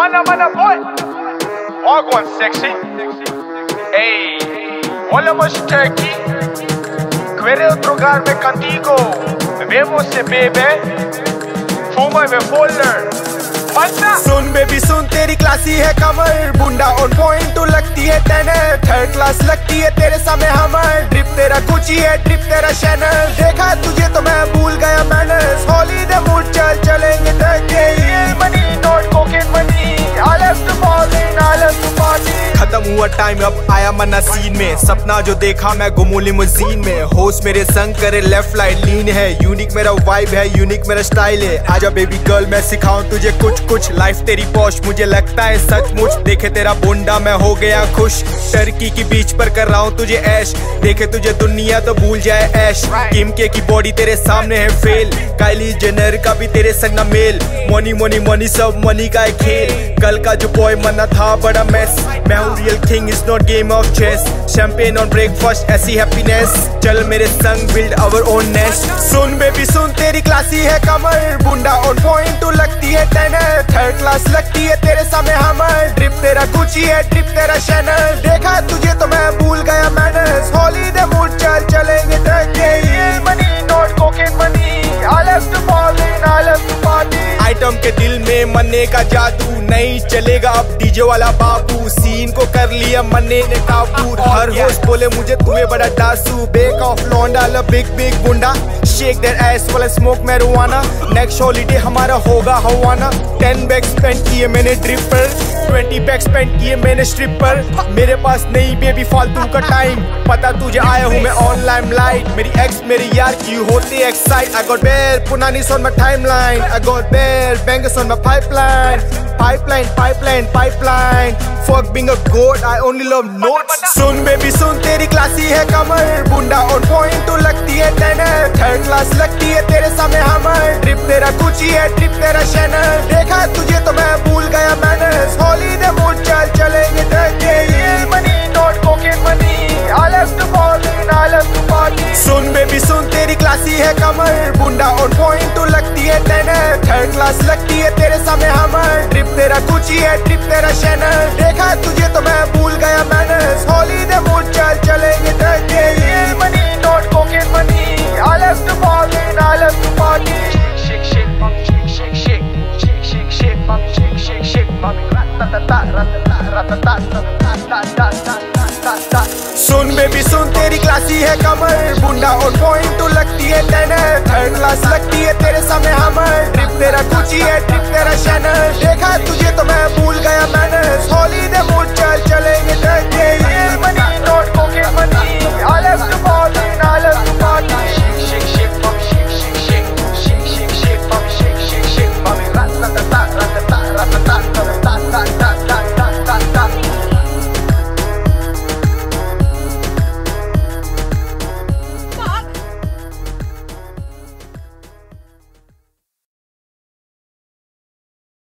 Mana boy. Walk on sexy. Ey, volamos aqui. Quero drogar-me contigo. Bebemos se bebe. Fuma me folder. सुन baby सुन तेरी classy है कमर, बुंडा on point तू लगती है टेनर, थर्ड क्लास लगती है तेरे सामने हमर, ड्रिप तेरा गुची है ड्रिप तेरा शैनल, देखा तुझे तो मैं भूल गया मैनर्स, हॉलीडे मूड चल चलेंगे Turkey, money not cocaine money, I love to ball in I love to party. खत्म हुआ टाइम अब आया मन्ना सीन में, सपना जो देखा मैं घूमूं लिमोजीन में, होस्ट मेरे संग करे लेफ्ट राइट लीन है, यूनिक मेरा वाइब है यूनिक मेरा स्टाइल है, आजा बेबी गर्ल मैं सिखाऊं तुझे कुछ लाइफ तेरी पॉश मुझे लगता है सचमुच, देखे तेरा बुंडा मैं हो गया खुश, टर्की की बीच पर कर रहा हूँ तुझे ऐश, देखे तुझे दुनिया तो भूल जाए ऐश, किम के की बॉडी तेरे सामने है फेल, काइली जेनर का भी तेरे संग ना मेल, मनी मनी मनी सब मनी का है खेल, कल का जो बॉय मना था बड़ा मेस, मैं हूँ real king is not game of chess, champagne on breakfast ऐसी हैप्पीनेस, चल मेरे संग बिल्ड आवर ओन नेस्ट। सुन बेबी सुन तेरी क्लासी है कमर, बुंडा ऑन पॉइंट तू लगती है टेनर, थर्ड क्लास लगती है तेरे सामने हमर, ड्रिप तेरा गुची है ड्रिप तेरा शैनल, देखा तुझे तो मैं भूल गया मैनर्स, हॉलीडे मूड चल चलेंगे Turkey, money not cocaine money, I love to ball in I love to party. Item के दिल में मन्ने का जादू, नहीं चलेगा अब डीजे वाला बाबू, सीन को कर लिया मन्ने ने काबू, हर होस्ट बोले मुझे तू है बड़ा डासू, बेक ऑफ लौंडा ल बिग बिग गुंडा, शेक दैट एस वाला स्मोक मैरिजुआना, नेक्स्ट हॉलीडे हमारा होगा हवाना, 10 बैग स्पेंड किए मैंने ड्रिप पर, 20 बैग स्पेंड किए मैंने स्ट्रिप पर, मेरे पास नहीं बेबी फालतू का टाइम, पता तुझे आया हूँ मैं ऑनलाइन लाइट, मेरी एक्स मेरी यार की होती excite, I got bare punanis on my timeline, I got bare bangs on my pipeline, fuck being a goat, I only love notes। सुन बेबी सुन तेरी क्लासी है कमर, बुंडा ऑन पॉइंट तू लगती है टेनर, थर्ड क्लास लगती है तेरे सामने हमर, ड्रिप तेरा गुची है ड्रिप तेरा शैनल, देखा तुझे तो मैं भूल गया मैनर्स, हॉलीडे मूड चल चलेंगे Turkey, money not cocaine money, I love to ball in I love to party. सुन बेबी सुन तेरी क्लासी है कमर, बुंडा ऑन पॉइंट तू लगती है टेनर, थर्ड क्लास लगती है तेरे सामने हमर, ड्रिप तेरा गुची है ड्रिप तेरा शैनल, देखा तुझे तो मैं भूल गया मैनर्स, हॉलीडे मूड चल चलेंगे Turkey, money not cocaine money, I love to ball in I love to party. Shake shake mami shake shake shake shake shake mami shake shake mami ratatata ratatata ratatata। सुन baby सुन तेरी classy है कमर, बुंडा on point तू लगती है tenor, third class लगती है तेरे सामने हमर, ड्रिप तेरा गुची है ड्रिप तेरा शैनल, देखा तुझे तो मैं भूल गया मैनर्स, हॉलीडे मूड चल